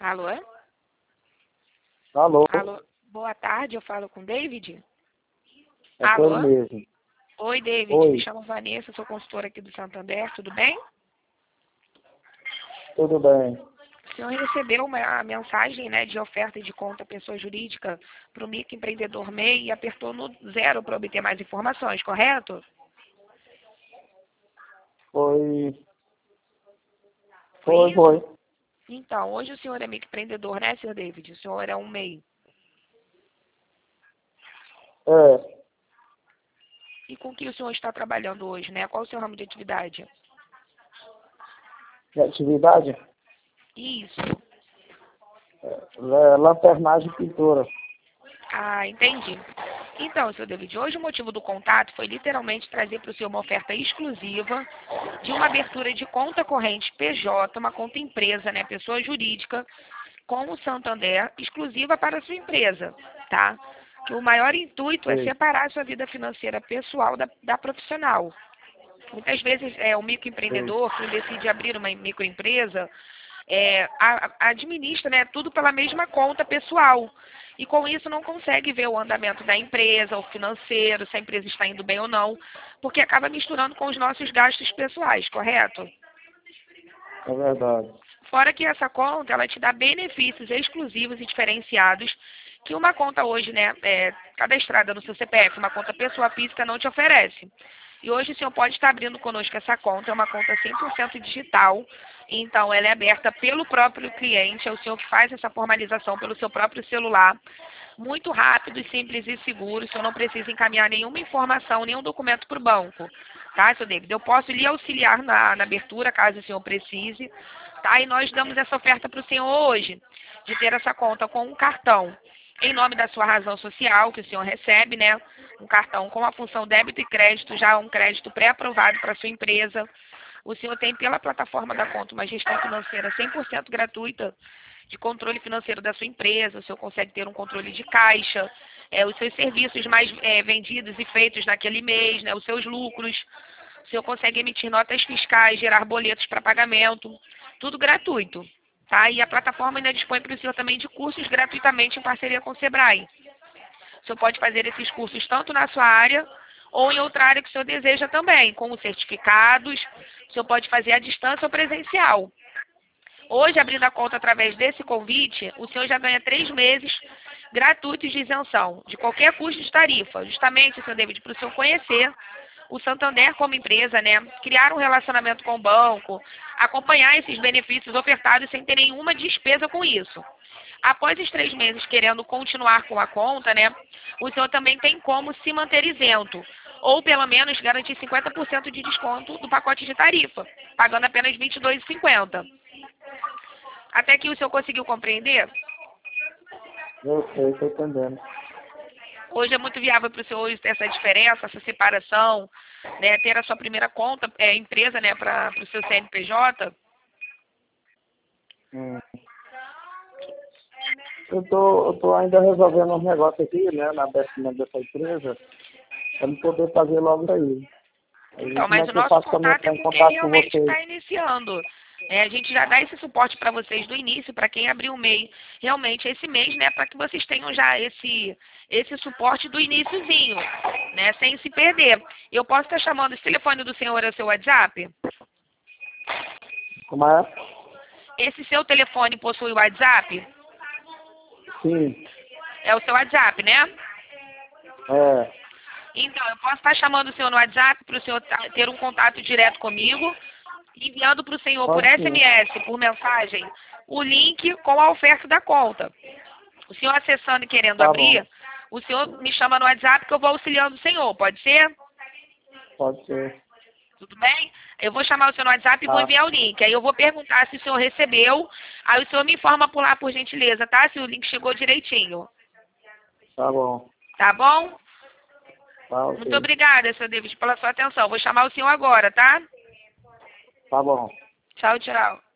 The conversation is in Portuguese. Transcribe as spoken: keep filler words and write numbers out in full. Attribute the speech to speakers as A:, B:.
A: Alô?
B: Alô?
A: Alô? Boa tarde, eu falo com o David?
B: É com ele
A: Alô?
B: mesmo.
A: Oi, David,
B: Oi.
A: me chamo Vanessa, sou consultora aqui do Santander, tudo bem?
B: Tudo bem.
A: O senhor recebeu uma mensagem, né, de oferta de conta pessoa jurídica para o microempreendedor M E I e apertou no zero para obter mais informações, correto?
B: Foi.
A: Foi
B: Foi,
A: isso?
B: foi.
A: Então, hoje o senhor é microempreendedor, né, senhor David? O senhor é um M E I.
B: É.
A: E com que o senhor está trabalhando hoje, né? Qual o seu ramo de atividade?
B: De atividade?
A: Isso.
B: É, lanternagem e pintura.
A: Ah, entendi. Então, seu David, hoje o motivo do contato foi literalmente trazer para o senhor uma oferta exclusiva de uma abertura de conta corrente P J, uma conta empresa, né, pessoa jurídica, com o Santander, exclusiva para a sua empresa, tá? Que o maior intuito é
B: Sei.
A: separar a sua vida financeira pessoal da, da profissional. Muitas vezes é, o
B: Sei.
A: microempreendedor, quem decide abrir uma microempresa, é, a- a- administra, né, tudo pela mesma conta pessoal. E com isso não consegue ver o andamento da empresa, o financeiro, se a empresa está indo bem ou não, porque acaba misturando com os nossos gastos pessoais, correto?
B: É verdade.
A: Fora que essa conta, ela te dá benefícios exclusivos e diferenciados que uma conta hoje, né, é, cadastrada no seu C P F, uma conta pessoa física não te oferece. E hoje o senhor pode estar abrindo conosco essa conta, é uma conta cem por cento digital, então ela é aberta pelo próprio cliente, é o senhor que faz essa formalização pelo seu próprio celular, muito rápido, e simples e seguro, o senhor não precisa encaminhar nenhuma informação, nenhum documento para o banco, tá, senhor David? Eu posso lhe auxiliar na, na abertura, caso o senhor precise, tá? E nós damos essa oferta para o senhor hoje, de ter essa conta com um cartão em nome da sua razão social, que o senhor recebe, né? Um cartão com a função débito e crédito, já um crédito pré-aprovado para a sua empresa. O senhor tem pela plataforma da conta uma gestão financeira cem por cento gratuita de controle financeiro da sua empresa. O senhor consegue ter um controle de caixa, é, os seus serviços mais é, vendidos e feitos naquele mês, né? Os seus lucros. O senhor consegue emitir notas fiscais, gerar boletos para pagamento, tudo gratuito. Tá? E a plataforma ainda dispõe para o senhor também de cursos gratuitamente em parceria com o Sebrae. O senhor pode fazer esses cursos tanto na sua área ou em outra área que o senhor deseja também, com os certificados. O senhor pode fazer à distância ou presencial. Hoje, abrindo a conta através desse convite, o senhor já ganha três meses gratuitos de isenção, de qualquer custo de tarifa. Justamente, senhor David, para o senhor conhecer o Santander como empresa, né? Criar um relacionamento com o banco, acompanhar esses benefícios ofertados sem ter nenhuma despesa com isso. Após os três meses querendo continuar com a conta, né? O senhor também tem como se manter isento, ou pelo menos garantir cinquenta por cento de desconto do pacote de tarifa, pagando apenas vinte e dois reais e cinquenta centavos. Até que o senhor conseguiu compreender?
B: Eu sei, estou entendendo.
A: Hoje é muito viável para o senhor hoje ter essa diferença, essa separação, né? Ter a sua primeira conta, é, empresa, né, para o seu C N P J.
B: Hum. Eu tô, eu tô ainda resolvendo uns negócios aqui, né, na abertura dessa empresa, para não poder fazer logo aí. Aí
A: Então,
B: como
A: mas
B: é
A: o
B: que eu
A: nosso
B: faço para
A: contato é
B: entrar em
A: com quem
B: contato com
A: realmente
B: vocês?
A: está iniciando. É, a gente já dá esse suporte para vocês do início, para quem abriu o M E I realmente esse mês, né, para que vocês tenham já esse, esse suporte do iniciozinho, né, sem se perder. Eu posso estar chamando esse telefone do senhor, é o seu WhatsApp?
B: Como é?
A: Esse seu telefone possui o WhatsApp?
B: Sim.
A: É o seu WhatsApp, né?
B: É.
A: Então, eu posso estar chamando o senhor no WhatsApp para o senhor ta- ter um contato direto comigo, enviando para o senhor por
B: Pode sim.
A: S M S, por mensagem, o link com a oferta da conta. O senhor acessando e querendo
B: Tá bom.
A: abrir, o senhor me chama no WhatsApp que eu vou auxiliando o senhor, pode ser?
B: Pode ser.
A: Tudo bem? Eu vou chamar o senhor no WhatsApp e vou
B: Tá.
A: enviar o link. Aí eu vou perguntar se o senhor recebeu, aí o senhor me informa por lá, por gentileza, tá? Se o link chegou direitinho.
B: Tá bom.
A: Tá bom?
B: Tá
A: Muito
B: ok.
A: obrigada, senhor David, pela sua atenção. Vou chamar o senhor agora, tá?
B: Tá bom.
A: Tchau, tchau.